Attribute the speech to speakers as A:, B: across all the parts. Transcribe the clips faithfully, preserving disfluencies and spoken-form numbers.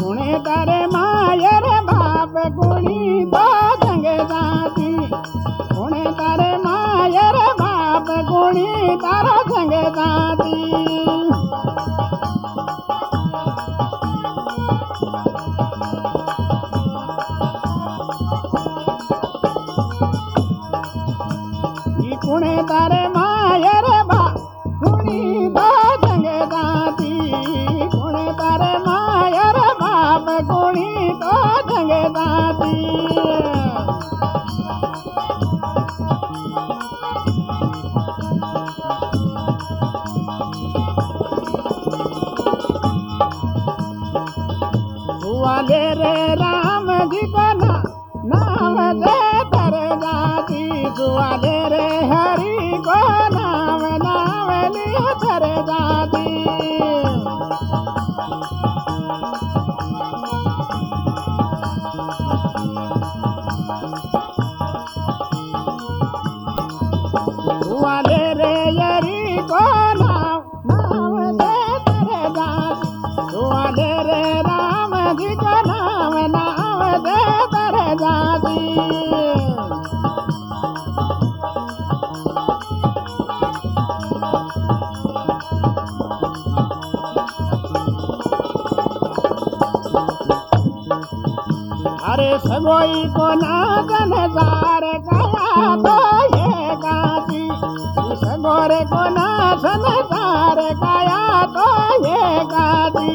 A: गुणे तारे मायर बाप गुणी तो संग जाती गुणे तारे मायर बाप गुणी तारो संग जाती गुणे तारे मायर बाप गुणी तो संग जाती गुणे तारे मायर बाप गुणी तो संग जाती सुवाले रे राम जी को ना नाम दे तर जाती सुवाले रे हरि को नाम नाम लिया तर जाती सुवाले रे हरि को नाम नाम दे तर जाती सुवाले रे राम जी को नाम नाम दे तर जाती अरे सगोई को नाचन जार गया तो ये गाती सगोरे को नाचन जार गया तो ये गाती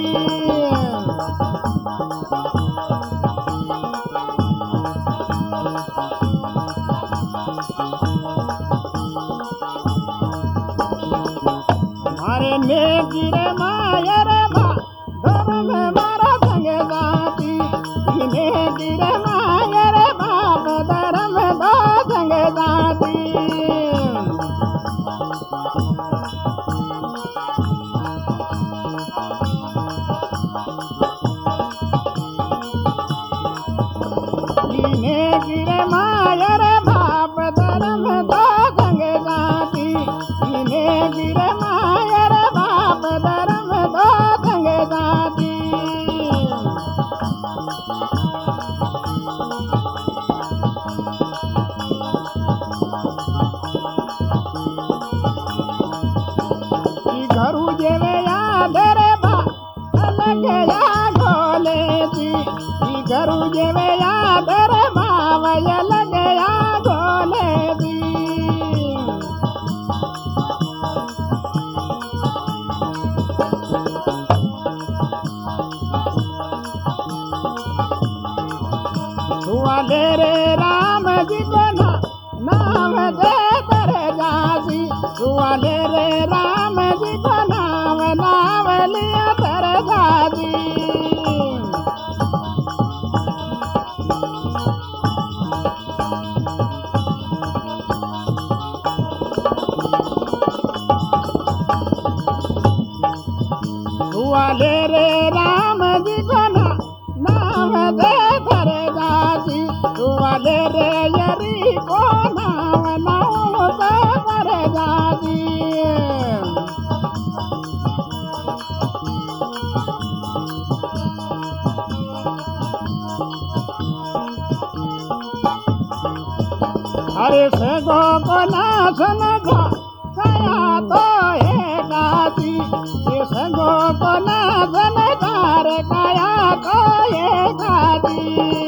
A: मारे ने गिरे मायर बा धर्म मारा संग जाती इने गिरे मायर बाप धर्म दो संग जाती इने गिरे मायर बाप धर्म दो संग जाती इने गिरे मायर बाप धर्म दो संग जाती घरू जेवे याद रे बा अलग या गोले दी घरू जेवे याद रे बावय अलग या गोले दी सुवाले रे राम जी को ना नाम दे तर जाती सुवाले रे राम जी को नाम नाम लिया तर जाती सुवाले रे राम जी को ना नाम दे तर जाती सुवाले रे यरी को नाम नाम दे तर जाती अरे सगो को नाचन गा गया तो ये गाती ये सगो को नाचन गार गया तो ये गाती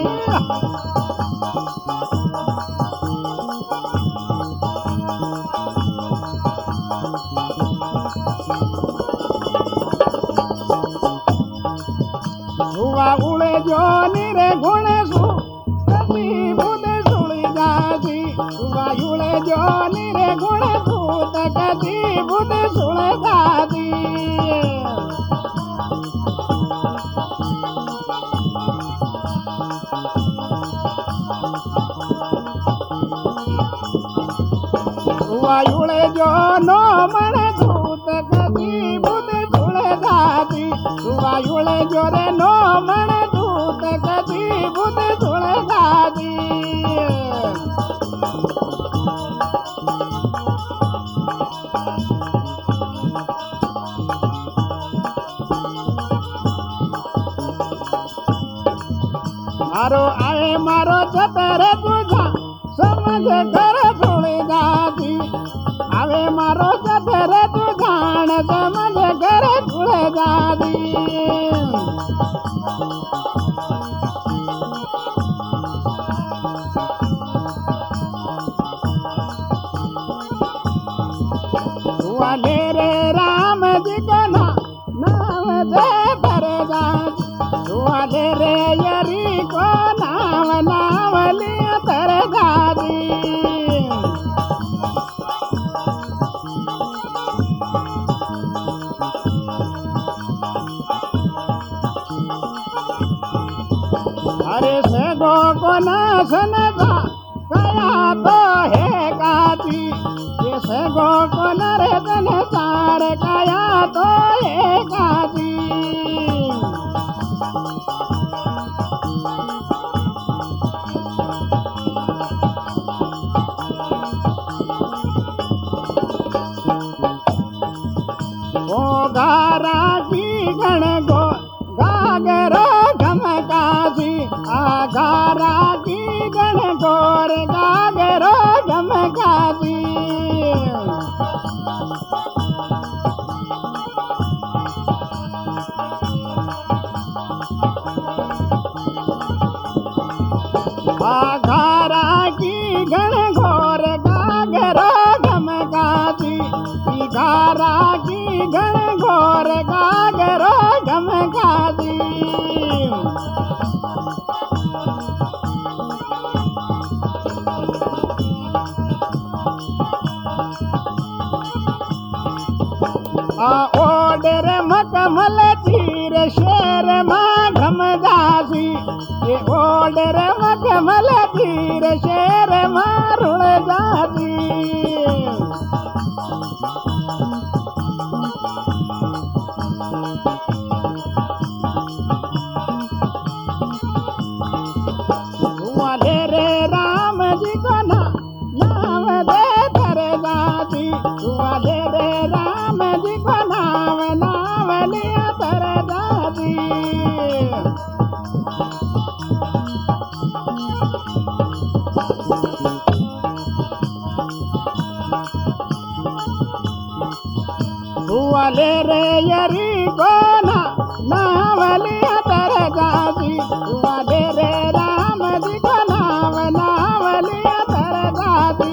A: हुआ उड़े जो निरे गुणे सु कभी बुध सुड़ी जाती हुआ उड़े जो निरे गुणे भूत कभी बुध सुड़ जाती हुआ उड़े जो नो मन भूत कभी बुध सुड़ जाती हुआ उड़े जो रे नो मन भूत कभी बुध सुड़ जाती वारो आए मारो जतरे तुझा समझ कर थोड़ी जाती आवे मारो जतरे तुझा समझ कर थोड़े जाती वाले रे राम जी का ना नाम दे कर जाती वाले रे यरी को नाम नाम लिया तर जाती अरे से गो को ना सनदा कया तो है गाती ये से गो को न रे तन सार कया तो है गाती ओ गारा की गण गो गागरो गमकासी आगारा की गण गोर गागरो गमकासी आगारा की गण घोर गागरो गमकासी गारा की गण घोर गागरो गमकासी आ ओडर मकमल चीर शेर माँ घम जासी ये ओडर मकमल चीर शेर माँ रुड़ जासी वाले रे राम जी को ना नाम दे कर जाती वाले रे राम जी को नाम नाम लिया तर जाती वाले रे यरी को ना नाम लिया तर जाती वाले रे राम जी को नाम नाम लिया तर जाती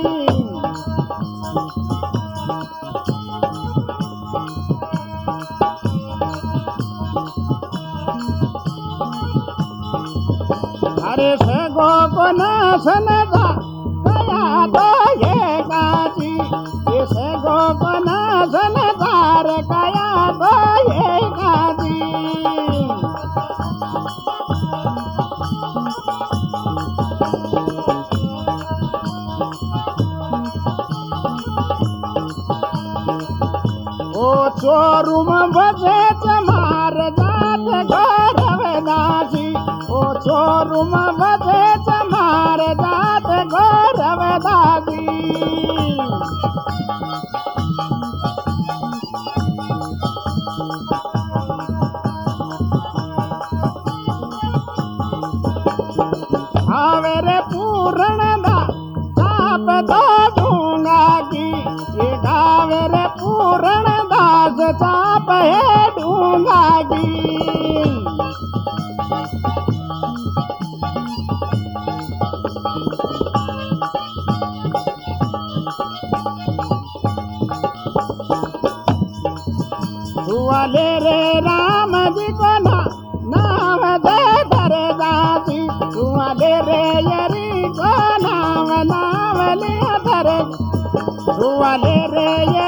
A: अरे से गो को ना सनदा कया तो ये गाती ये से गो को ना सनदार कया तो ये गाती ओ चोरुम बसे चमार जात गौरव दासी ओ चोरुम बसे चमार जात गौरव दासी आवेरे पूर्ण दा चाप तो ढूंगा की ये गावेरे पूर्ण दास चाप है ढूंगा की वाले रे राम जी को ना नाम दे कर जाती वाले रे यरी को नाम नाम लिया कर वाले रे